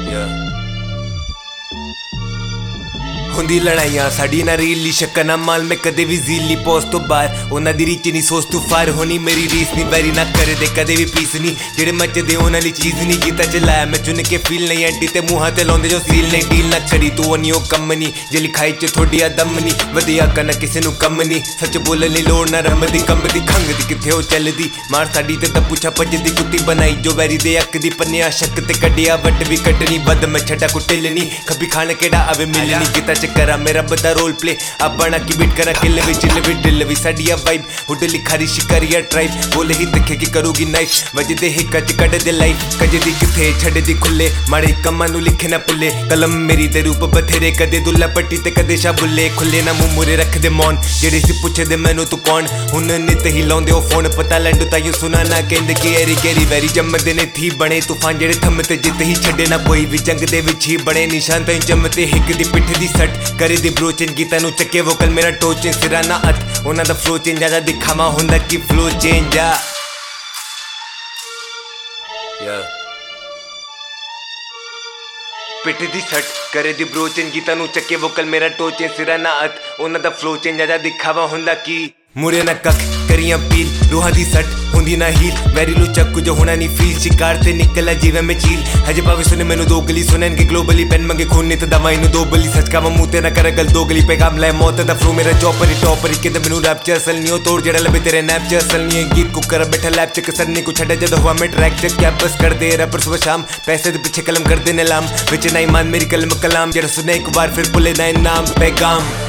ਹੁੰਦੀ ਲੜਾਈਆਂ ਸਾਡੀ ਨਾ ਰੀਲੀ ਸ਼ੱਕ ਨਾ ਮਾਲ ਮੈਂ ਕਦੇ ਵੀ ਜ਼ੀਲੀ ਪੋਸਟ ਤੋਂ ਬਾਹਰ ਉਹਨਾਂ ਦੀ ਰੀਚ ਨਹੀਂ ਸੋਚ ਤੂੰ ਫਾਰ ਹੋਣੀ ਮੇਰੀ ਰੀਸ ਨਹੀਂ ਵੈਰੀ ਨਾ ਕਰਦੇ ਕਦੇ ਵੀ ਪੀਸ ਨਹੀਂ ਜਿਹੜੇ ਮੱਚਦੇ ਉਹਨਾਂ ਲਈ ਚੀਜ਼ ਨਹੀਂ ਕੀਤਾ ਚਲਾਇਆ ਮੈਂ ਚੁਣ ਕੇ ਫੀਲ ਨਹੀਂ ਐਂਟੀ ਤੇ ਮੂੰਹਾਂ ਤੇ ਲਾਉਂਦੇ ਜੋ ਸੀਲ ਨਹੀਂ ਡੀਲ ਨਾ ਕਰੀ ਤੂੰ ਨਹੀਂ ਉਹ ਕੰਮ ਨਹੀਂ ਜੇ ਲਿਖਾਈ ਚ ਥੋੜੀ ਆ ਦਮ ਨਹੀਂ ਵਧੀਆ ਕਨ ਕਿਸੇ ਨੂੰ ਕੰਮ ਨਹੀਂ ਸੱਚ ਬੋਲਣ ਲਈ ਲੋੜ ਨਾ ਰੰਬਦੀ ਕੰਬਦੀ ਖੰਗਦੀ ਕਿੱਥੇ ਉਹ ਚੱਲਦੀ ਮਾਰ ਸਾਡੀ ਤੇ ਤਾਂ ਪੁੱਛਾ ਭੱਜਦੀ ਕੁੱਤੀ ਬਣਾਈ ਜੋ ਵੈਰੀ ਦੇ ਅੱਕ ਦੀ ਪੰਨਿਆ ਸ਼ੱਕ ਤੇ ਕੱਢਿਆ ਵੱਟ ਵੀ ਕੱਢਣੀ ਬਦ ਮੈਂ ਛੱਡਾ ਕੁੱਟਿਲਣੀ ਖੱਬੀ ਖਾਣ ਕਿਹੜਾ ਆਵੇ ਮਿਲਣੀ ਕੀਤਾ करा मेरा बदा रोल प्ले अब बना की बीट करा किल भी चिल भी दिल भी साडिया वाइब हुडली खारी शिकारिया ट्राइब बोले ही दिखे की करूगी नाइफ वजदे ही कच कट दे लाइफ कजदी किथे छड़ दी खुले माड़े कम्मां नू लिखे ना पुले कलम मेरी ते रूप बथेरे कदे दुल्ला पट्टी ते कदे शा बुले खुले ना मुंह मुरे रख दे मौन जेड़े सी पुछे दे मैनू तू कौन हुन नित ही लाउंदे ओ फोन पता लैंडू ताईं सुना ना कहंदे कि एरी केरी वैरी जम्मदे ने थी बने तूफान जेड़े थम ते जित ही छड़े ना कोई भी जंग दे विच ही बने निशान ताईं जम्मते हिक दी पिठ दी सट करे दी ब्रो चेंज गीता नू चक्के वोकल मेरा टोच चेंज सिरा ना अत उन्हां दा फ्लो चेंज ज्यादा दिखावा हुंदा कि फ्लो चेंज आ पिठ दी सट करे दी ब्रो चेंज गीता नू चक्के वोकल मेरा टोच चेंज सिरा ना अत उन्हां दा फ्लो चेंज ज्यादा दिखावा हुंदा कि मुरे ना कख करियां पील रूहां दी सट हुंदी ना हील वैरी लू चक्कू जो होना नहीं फील शिकार ते निकला जीवे में चील हजे पावे सुने मैनू दो गली सुने इनके ग्लोबली पेन मंगे खून नित दवाई नू दो बली सच का मुंह ते ना करे गल दो गली पैगाम ले मौत दा फ्लो मेरा चॉपर ही टॉपर के मैनू रैप च असल नहीं हो तोड़ जेड़ा लबे तेरे नैप च असल नहीं गीत को कर बैठा लैप च कसर नहीं को छड़े जद हुआ मैं ट्रैक च क्या बस कर दे रैपर सुबह शाम पैसे दे पीछे कलम कर दे नीलाम विच नहीं मान मेरी कलम कलाम जेड़ा सुने एक बार फिर भुले ना नाम पैगाम